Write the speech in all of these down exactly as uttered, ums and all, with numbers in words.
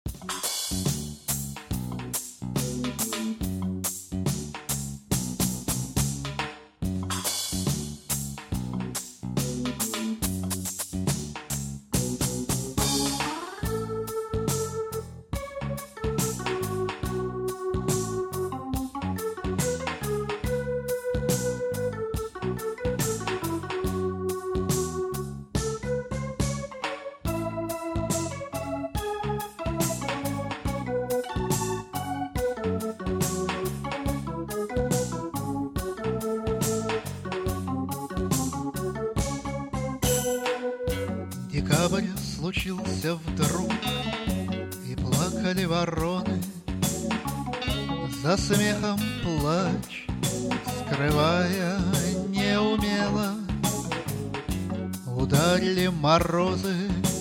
Декабрь случился вдруг, и плакали вороны. За смехом плач, скрывая неумело. Ударили морозы,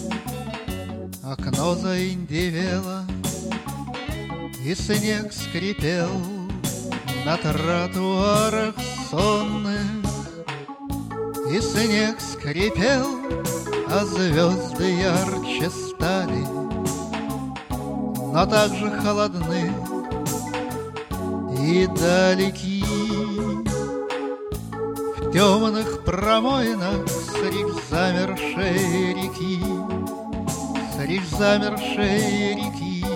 окно заиндевело, и снег скрипел на тротуарах сонных. И снег скрипел, а звезды ярче стали, но также холодны и далеки. В темных промоинах средь замершей реки, средь замершей реки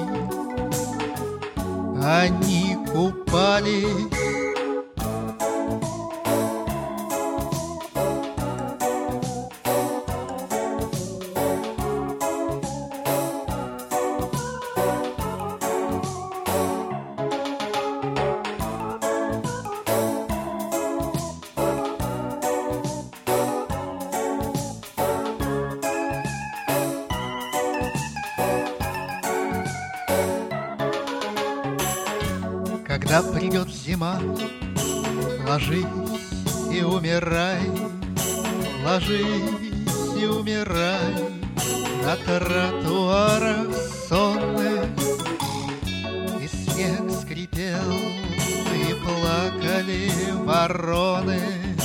они купались. Когда придет зима, ложись и умирай, ложись и умирай на тротуарах сонных. И снег скрипел, и плакали вороны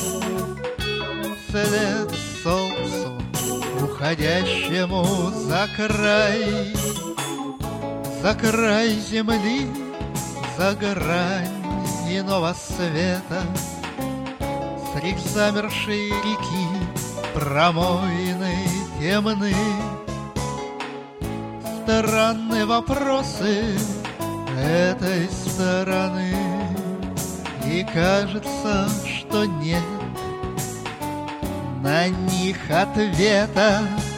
вслед солнцу, уходящему за край, за край земли, за грань иного света. Средь замершей реки промоины темны. Странные вопросы этой стороны, и кажется, что нет на них ответа.